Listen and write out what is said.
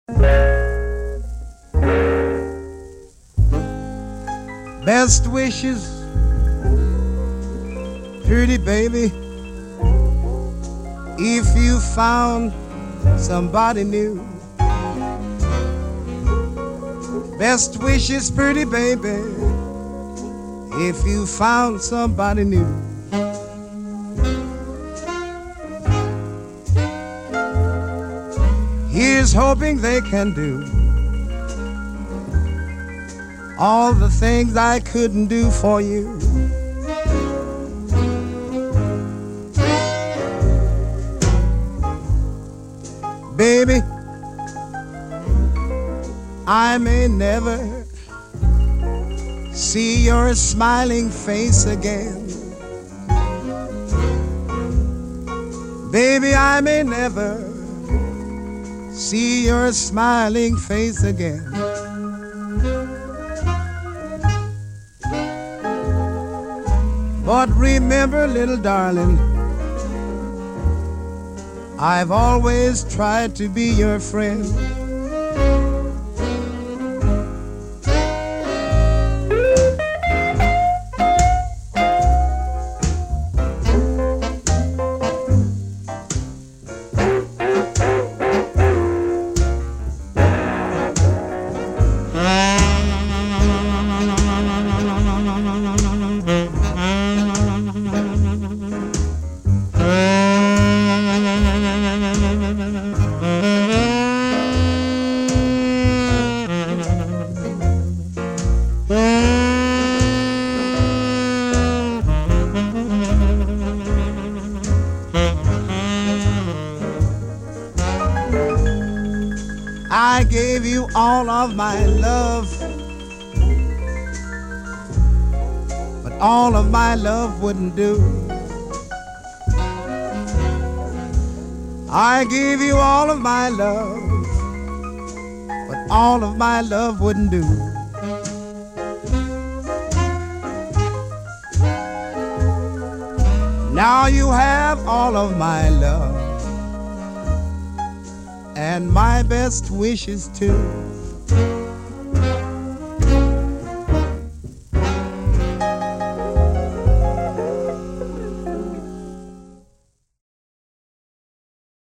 Best wishes, pretty baby, if you found somebody new. Best wishes, pretty baby, if you found somebody new. Here's hoping they can do all the things I couldn't do for you. Baby, I may never see your smiling face again. Baby, I may never see your smiling face again. But remember, little darling, I've always tried to be your friend. I gave you all of my love, but all of my love wouldn't do. I gave you all of my love, but all of my love wouldn't do. Now you have all of my love and my best wishes too.